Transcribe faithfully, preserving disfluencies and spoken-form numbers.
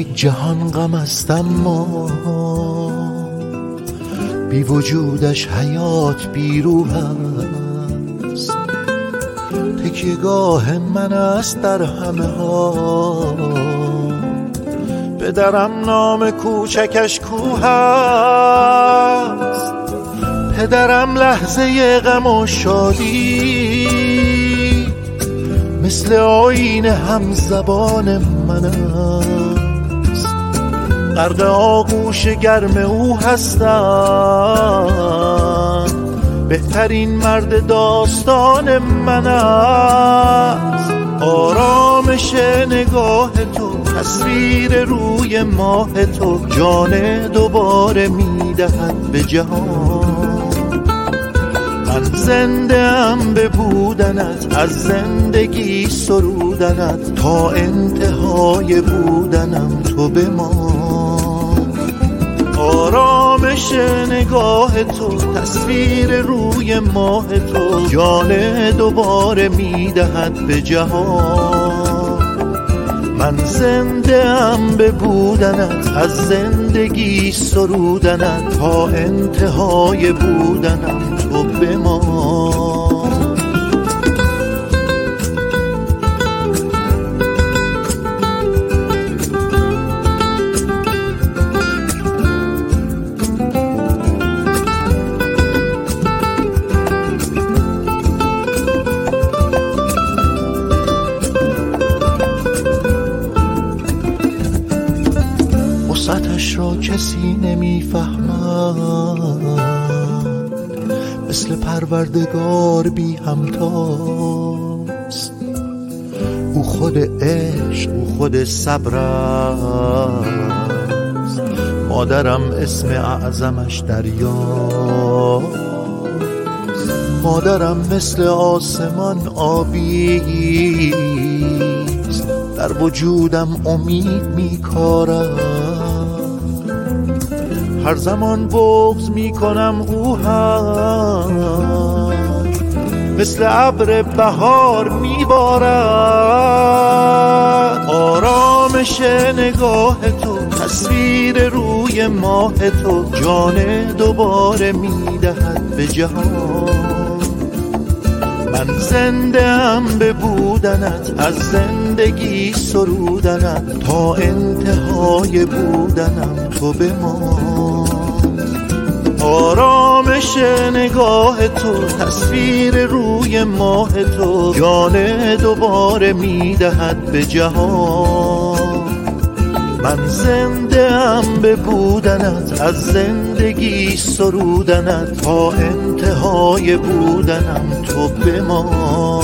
یک جهان غم است، اما بی وجودش حیات بی روح است. تکیه‌گاه من است در همه ها، پدرم نام کوچکش کوه است. پدرم لحظه غم و شادی مثل آیین هم زبان من است. غرق آغوش گرم او هستم، بهترین مرد داستان من است. آرامش نگاه تو، تصویر روی ماه تو، جان دوباره میدهد به جهان. من زنده ام به بودنت، از زندگی سرودنت، تا انتهای بودنم تو بمان. آرامش نگاه تو، تصویر روی ماه تو، جان دوباره میدهد به جهان. من زنده ام به بودنت، از زندگی سرودنت، تا انتهای بودنم تو بمان. وسعتش را کسی نمیفهمد، مثل پروردگار بی همتاست. او خود عشق، او خود صبر است. مادرم اسم اعظمش دریاست. مادرم مثل آسمان آبی است، در وجودم امید میکارد. هر زمان بغض میکنم او هم مثل ابر بهار میبارد. آرامش نگاه تو، تصویر روی ماه تو، جان دوباره میدهد به جهان. من زنده ام به بودنت، از زندگی سرودنت، تا انتهای بودنم تو بمان. آرامش نگاه تو، تصویر روی ماه تو، جان دوباره میدهد به جهان. من زنده ام به بودنت، از زندگی سرودنت، تا انتهای بودنم تو بمان.